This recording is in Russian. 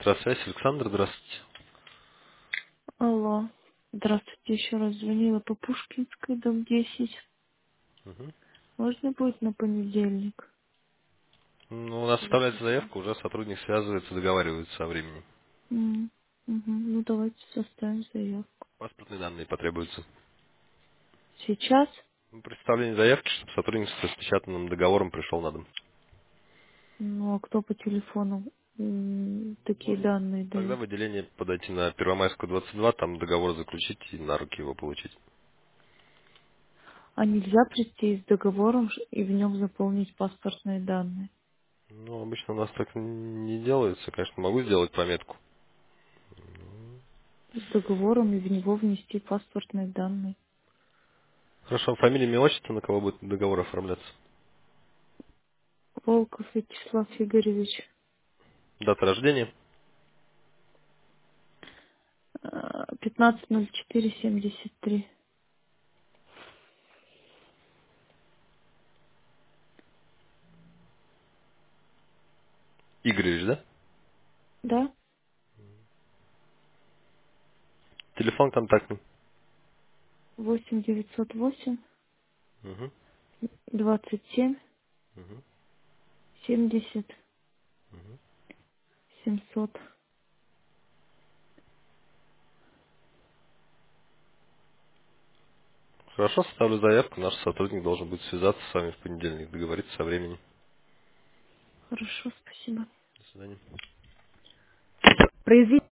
Электросвязь, Александр, здравствуйте. Алло. Здравствуйте, еще раз звонила по Пушкинской, дом 10. Мгм. Можно будет на понедельник? Ну, у нас составляется заявка, уже сотрудник связывается, договаривается о времени. Мгм. Ну, давайте составим заявку. Паспортные данные потребуются. Сейчас? Представление заявки, чтобы сотрудник с распечатанным договором пришел на дом. Ну, а кто по телефону такие Можно данные тогда дает? в отделение подойти на Первомайскую, 22, там договор заключить и на руки его получить. А нельзя прийти с договором и в нем заполнить паспортные данные? Ну, обычно у нас так не делается. Конечно, могу сделать пометку. С договором и в него внести паспортные данные. Хорошо, фамилия, имя, отчество, на кого будет договор оформляться? Волков Вячеслав Игоревич. Дата рождения? 15.04.73. Игоревич, да? Да? Телефон контактный. 8 908 Угу. 27 Угу. 70 700. Хорошо, составлю заявку. Наш сотрудник должен будет связаться с вами в понедельник, договориться о времени. Хорошо, спасибо. До свидания. Произвести